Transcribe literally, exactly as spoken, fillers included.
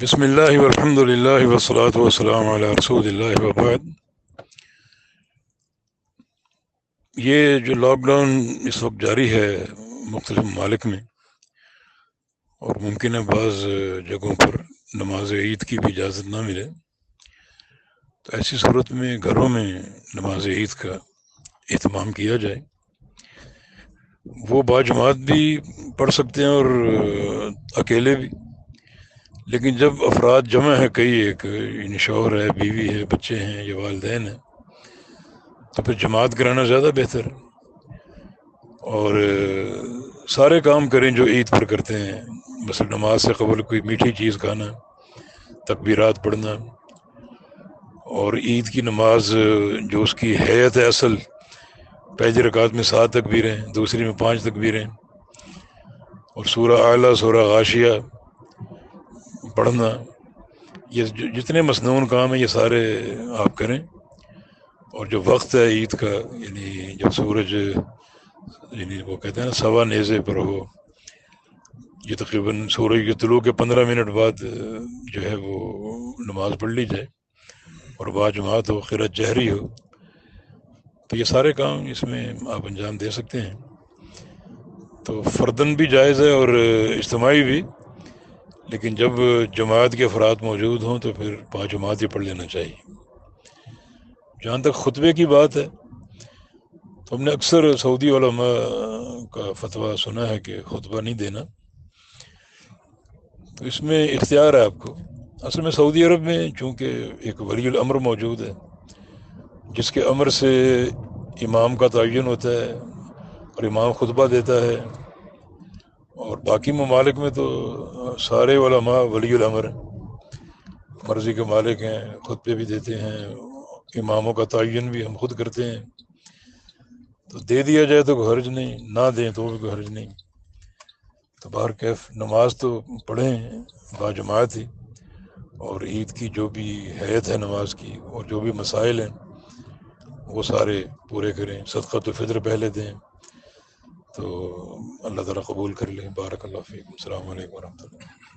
بسم اللہ والحمد للہ والصلاۃ والسلام علی رسول اللہ وبعد۔ یہ جو لاک ڈاؤن اس وقت جاری ہے مختلف ممالک میں، اور ممکن ہے بعض جگہوں پر نماز عید کی بھی اجازت نہ ملے، تو ایسی صورت میں گھروں میں نماز عید کا اہتمام کیا جائے۔ وہ باجماعت بھی پڑھ سکتے ہیں اور اکیلے بھی، لیکن جب افراد جمع ہے، کئی ایک یعنی شوہر ہے، بیوی ہے، بچے ہیں یا والدین ہیں، تو پھر جماعت کرانا زیادہ بہتر ہے۔ اور سارے کام کریں جو عید پر کرتے ہیں، مثلا نماز سے قبل کوئی میٹھی چیز کھانا، تکبیرات پڑھنا، اور عید کی نماز جو اس کی حیت ہے اصل، پہلی رکعت میں سات تکبیریں، دوسری میں پانچ تکبیریں، اور سورہ اعلیٰ، سورہ غاشیہ پڑھنا، یہ جتنے مسنون کام ہیں یہ سارے آپ کریں۔ اور جو وقت ہے عید کا، یعنی جب سورج یعنی وہ کہتے ہیں نا سوا نیزے پر ہو، یہ تقریباً سورج کے طلوع کے پندرہ منٹ بعد جو ہے وہ نماز پڑھ لی جائے، اور باجماعت ہو، قرأت جہری ہو، تو یہ سارے کام اس میں آپ انجام دے سکتے ہیں۔ تو فرداً بھی جائز ہے اور اجتماعی بھی، لیکن جب جماعت کے افراد موجود ہوں تو پھر باجماعت ہی پڑھ لینا چاہیے۔ جہاں تک خطبے کی بات ہے، تو ہم نے اکثر سعودی علماء کا فتویٰ سنا ہے کہ خطبہ نہیں دینا، تو اس میں اختیار ہے آپ کو۔ اصل میں سعودی عرب میں چونکہ ایک ولی الامر موجود ہے، جس کے امر سے امام کا تعین ہوتا ہے اور امام خطبہ دیتا ہے، اور باقی ممالک میں تو سارے علماء ولی الامر ہیں، مرضی کے مالک ہیں، خطبے بھی دیتے ہیں، اماموں کا تعین بھی ہم خود کرتے ہیں۔ تو دے دیا جائے تو کوئی حرج نہیں، نہ دیں تو بھی کوئی حرج نہیں۔ تو بہرکیف نماز تو پڑھیں باجماعت ہی، اور عید کی جو بھی حیت ہے نماز کی اور جو بھی مسائل ہیں وہ سارے پورے کریں، صدقۃ الفطر پہلے دیں، تو اللہ تعالیٰ قبول کر لیں۔ بارک اللہ فیکم، السلام علیکم ورحمۃ اللہ۔